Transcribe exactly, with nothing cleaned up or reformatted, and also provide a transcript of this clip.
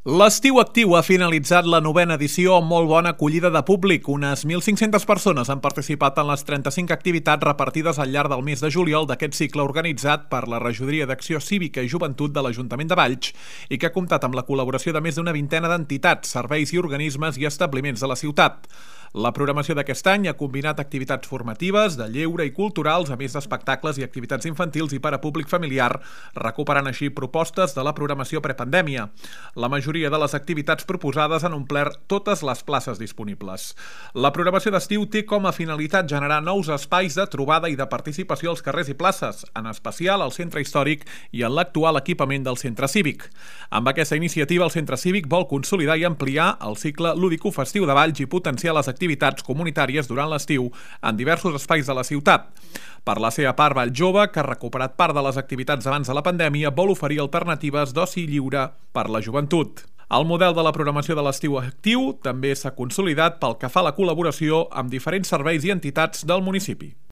L'estiu actiu ha finalitzat la novena edició amb molt bona acollida de públic. Unes mil cinc-centes persones han participat en les trenta-cinc activitats repartides al llarg del mes de juliol d'aquest cicle organitzat per la Regidoria d'Acció Cívica i Joventut de l'Ajuntament de Valls i que ha comptat amb la col·laboració de més d'una vintena d'entitats, serveis i organismes i establiments de la ciutat. La programació d'aquest any ha combinat activitats formatives, de lleure i culturals, a més d'espectacles i activitats infantils i per a públic familiar, recuperant així propostes de la programació prepandèmia. La majoria de les activitats proposades han omplert totes les places disponibles. La programació d'estiu té com a finalitat generar nous espais de trobada i de participació als carrers i places, en especial al centre històric i en l'actual equipament del centre cívic. Amb aquesta iniciativa, el centre cívic vol consolidar i ampliar el cicle lúdico-festiu de Valls i potenciar les activitats comunitàries durant l'estiu en diversos espais de la ciutat. Per la seva part, Valls Jove, que ha recuperat part de les activitats abans de la pandèmia, vol oferir alternatives d'oci lliure per la joventut. El model de la programació de l'estiu actiu també s'ha consolidat pel que fa a la col·laboració amb diferents serveis i entitats del municipi.